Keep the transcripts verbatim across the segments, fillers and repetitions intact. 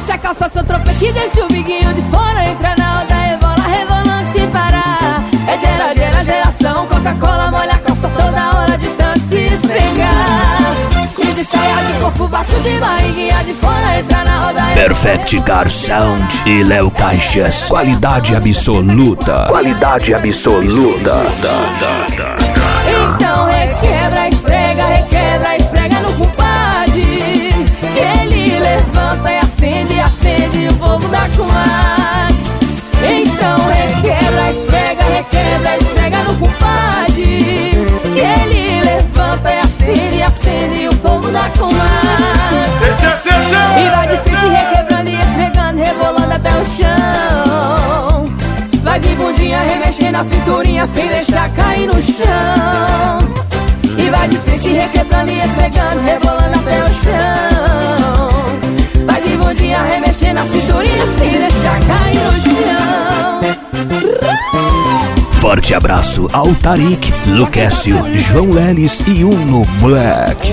veste a calça, seu tropeque, deixa o biguinho de fora. Entra na onda, rebola, rebolando sem parar. É gera, gera, geração. Coca-Cola molha a calça toda hora de tanto se esfregar. E de saia de corpo baixo, de barriguinha de fora. Entra na roda. Perfect Car Sound e Léo Caixas. Qualidade absoluta. Qualidade absoluta. Então requebra, esfrega, requebra, esfrega no compadre. Ele levanta e acende, acende o fogo da comadre. Então requebra, esfrega, requebra, esfrega no compadre. Ele levanta e acende, acende o fogo da comadre. E vai difícil requebrando e esfregando, rebolando até o chão. Vai de bundinha remexendo a cinturinha sem deixar cair no chão. E vai de frente requebrando e esfregando, rebolando até o chão. Vai de bundinha remexendo a cinturinha sem deixar cair no chão. Forte abraço ao Tarik, Lucécio, João Lelis e Uno Black.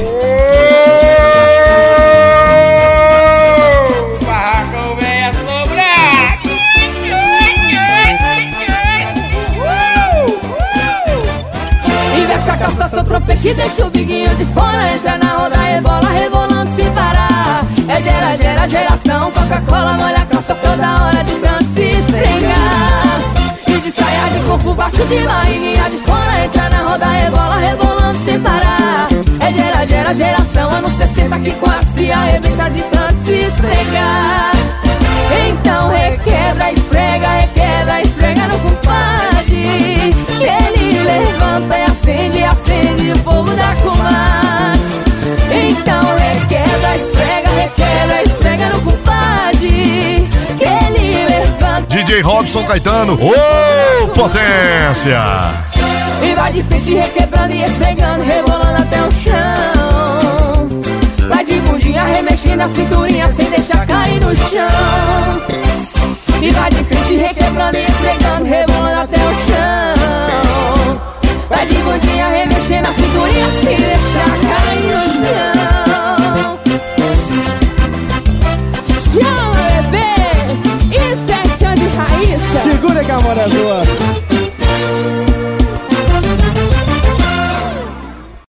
Calça seu tropeque, deixa o biguinho de fora. Entra na roda, rebola, rebolando sem parar. É gera, gera, geração. Coca-Cola molha a calça toda hora de tanto se esfregar. E de saia de corpo baixo, de barriguinha de fora. Entra na roda, rebola, rebolando sem parar. É gera, gera, geração. Anos sessenta que quase se arrebenta de tanto se esfregar. Então requebra, esfrega, requebra, esfrega no compadre. Que ele levanta e acende, acende o fogo da comadre. Então requebra, esfrega, requebra, esfrega no compadre. Que ele levanta. D J Robson Caetano, ô oh, potência! E vai de frente requebrando e esfregando, rebolando até o chão. Vai de bundinha remexendo a cinturinha sem deixar cair no chão. E vai de frente requebrando e esfregando, rebolando até o chão. Vai de bundinha remexendo a cinturinha sem deixar cair no chão. Chama, bebê! Isso é chão de raiz. Segura que a amor é